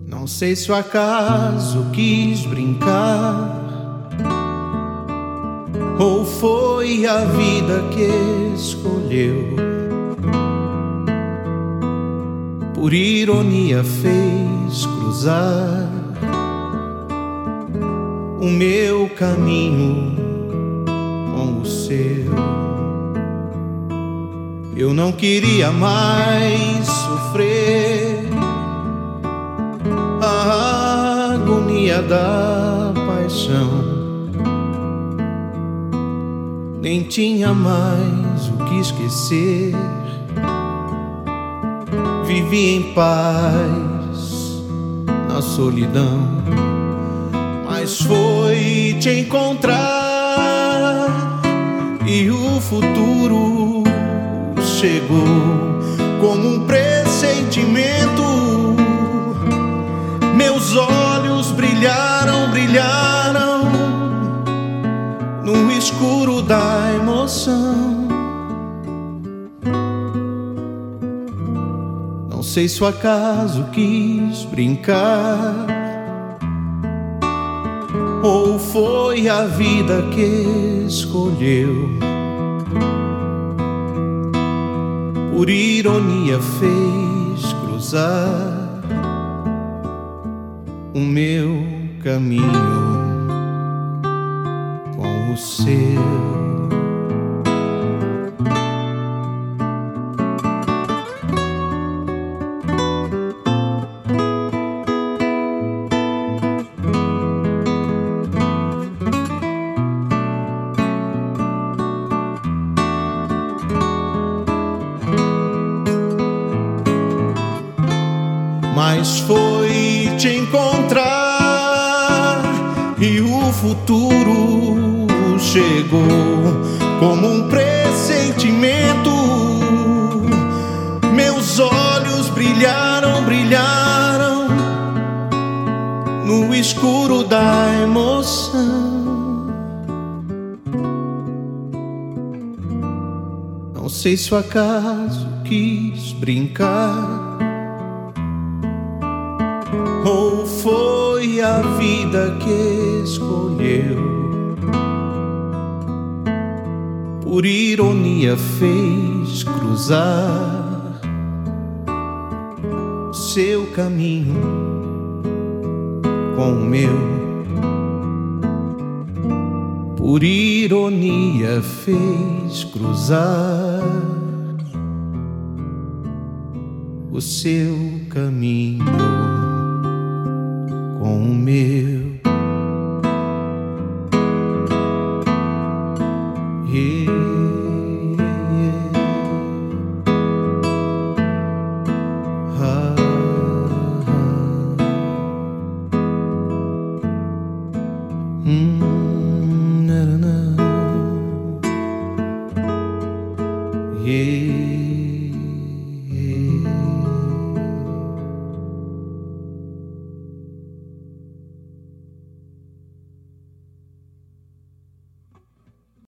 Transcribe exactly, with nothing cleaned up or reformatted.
Não sei se o acaso quis brincar ou foi a vida que escolheu. Por ironia fez cruzar o meu caminho com o seu. Eu não queria mais sofrer a agonia da paixão, nem tinha mais o que esquecer. Vivi em paz na solidão, mas foi te encontrar e o futuro chegou como um pressentimento. Meus olhos brilharam, brilharam no escuro da emoção. Não sei se o acaso quis brincar ou foi a vida que escolheu. Por ironia fez cruzar o meu caminho com o seu. Mas foi te encontrar e o futuro chegou como um pressentimento. Meus olhos brilharam, brilharam no escuro da emoção. Não sei se o acaso quis brincar ou foi a vida que escolheu. Por ironia fez cruzar seu caminho com o meu. Por ironia fez cruzar o seu caminho com o meu. Yeah, yeah. Ah, ah. Mm, na, na, na. Yeah.